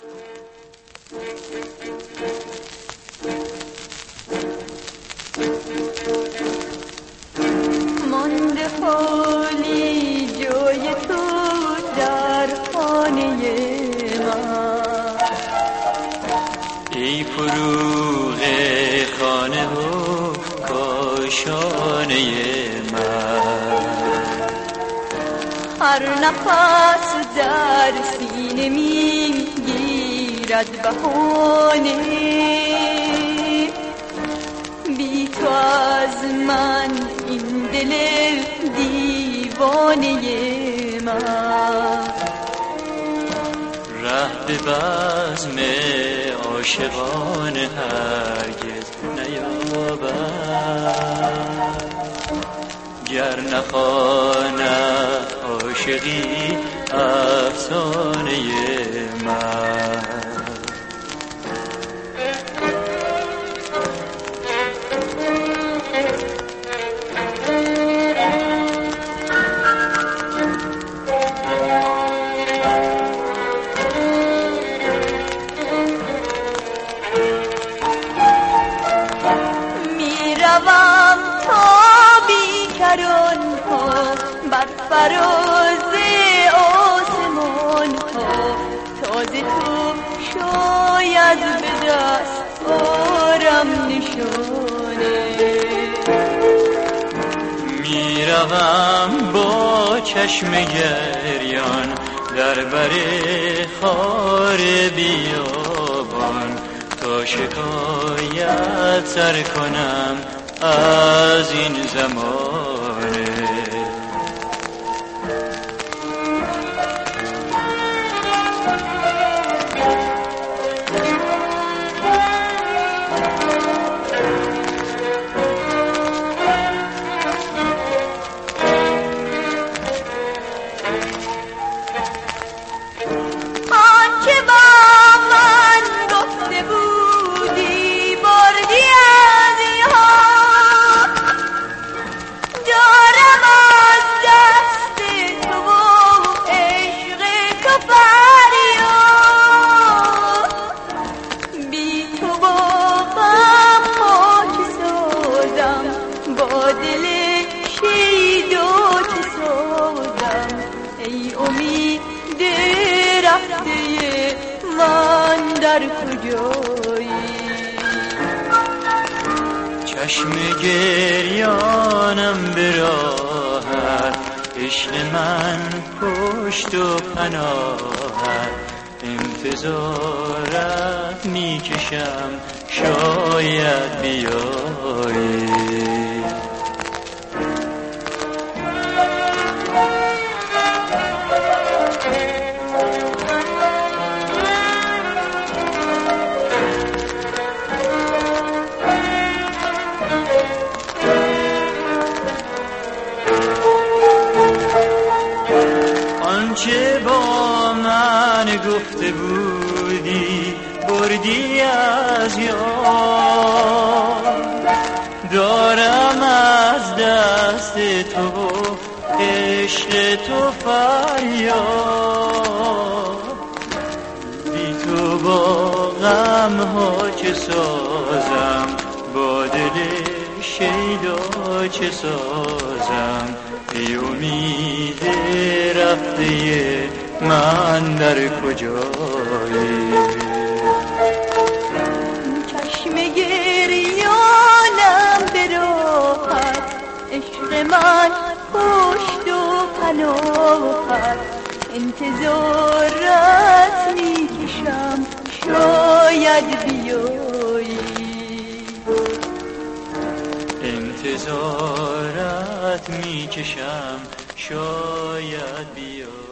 مانده حالی جای تو در خانه من، ای فروغ خانه و کاشانه من. هر نفس در سینه میگیرد بهانه، بی تو از من این دل دیوانه من. ره به بزم عاشقان هرگز نیابد، گر نخواند عاشقی افسانه من. میروم تا بیکران ها بر فراز آسمان ها، تازه تو شاید به دست آرم نشانه. میروم با چشم گریان در بر خار بیابان، تا شکایت سر کنم از این زمانه. من در کجایی؟ چشم گریانم به راهت، عشق من پشت و پناهت. انتظارت میکشم شاید بیایی. آنچه با من گفته بودی بردی از یاد، دارم از دست تو عشق تو فریاد. بی تو با غم ها چه سازم، با دل شیدا چه سازم. ای امید رفته من در کجایی؟ چشم گریانم به راحت، عشق من پشت و پناهت. انتظارت میکشم شاید بیایی. انتظارت میکشم شاید بیایی.